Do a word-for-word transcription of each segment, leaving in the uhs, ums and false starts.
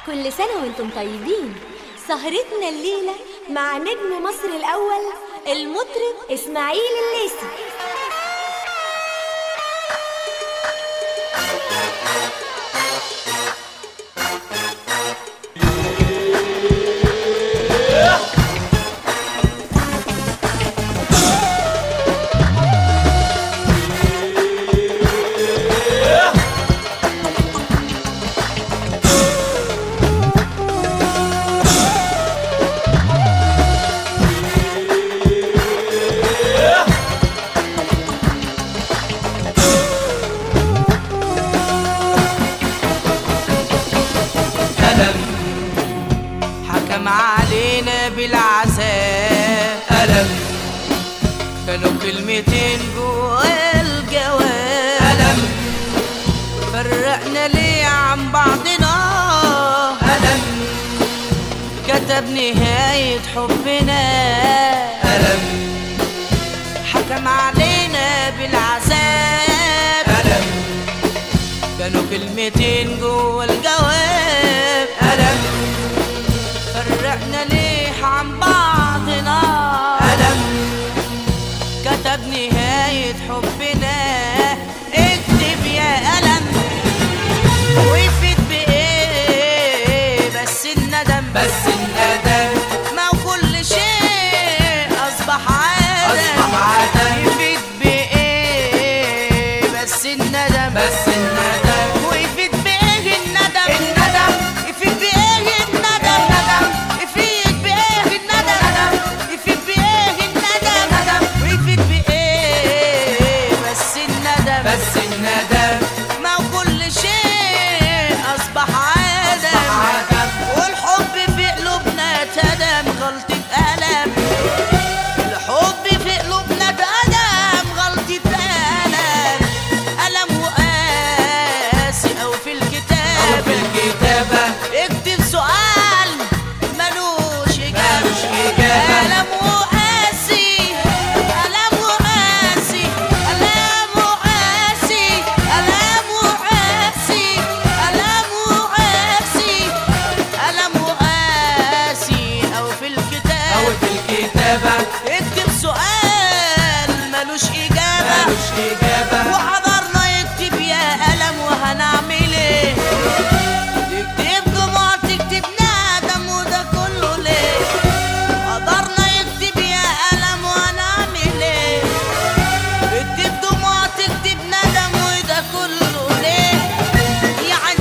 كل سنة وانتم طيبين. سهرتنا الليلة مع نجم مصر الأول المطرب إسماعيل الليثي. حكم علينا بالعذاب ألم، كانوا كلمتين جوا الجواب ألم، فرقنا ليه عن بعضنا ألم، كتب نهاية حبنا ألم، حكم علينا بالعذاب ألم، كانوا كلمتين جوا الجواب ألم، فرقنا ليه عن بعضنا ألم، كتب نهاية حبنا. اكتب يا ألم ويفيد بإيه بس الندم، بس الندم ما كل شيء أصبح عادة، أصبح عادة. يفيد بإيه بس الندم، بس الندم ويفيد بإيه الندم، الندم يفيد بإيه الندم، ندم يفيد بإيه الندم، يفيد بإيه الندم ويفيد بإيه بس الندم، بس الندم ما كل شيء أصبح عادة، والحب في قلوبنا اتهدم غلطة ألم، الحب في قلوبنا اتهدم غلطة ألم، ألم وقاسي أو في الكتاب، أو في الكتابة اكتب سؤال ملوش إجابة، ألم وقاسي ألم وقاسي ألم وقاسي ألم وقاسي ألم وقاسي ألم وقاسي أو في الكتاب، أو في الكتابة اكتب سؤال ملوش إجابة، ملوش إجابة. وحضرنا يكتب يا ألم وهنعمل إيه؟ تكتب دموع تكتب ندم وده كله ليه؟ حضرنا يكتب يا ألم وهنعمل إيه؟ تكتب دموع تكتب ندم وده كله ليه؟ يا عين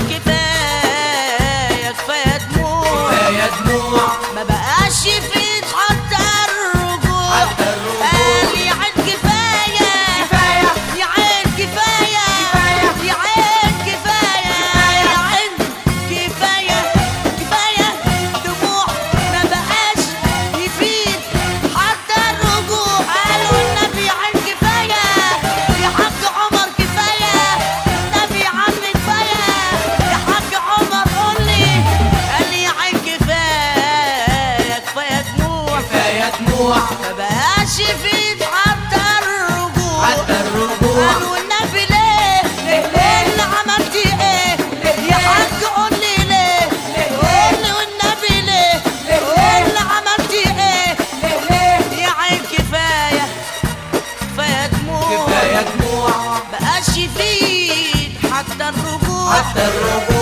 كفاية كفاية دموع، كفاية دموع ما بقاش يفيد حتى الرجوع، حتى الرجوع. قال يا عين كفاية كفاية يا عين كفاية كفاية يا عين كفاية يا عين كفاية كفاية دموع ما بقاش يفيد حتى الرجوع. قالوا النبي يا عين كفاية يا حاج عمر كفاية، النبي يا عم كفاية يا حاج عمر قول لي، قال لي يا عين كفاية كفاية دموع، كفاية دموع ما بقاش يفيد حتى الرجوع، حتى الرجوع. قالوا النبي ليه ليه اللي عملتي ايه يا حاج قول لي ليه، قول لي والنبي ليه ليه اللي عملتي ايه يا عين كفاية كفاية دموع، كفاية دموع بقاش يفيد حتى الرجوع، حتى الرجوع.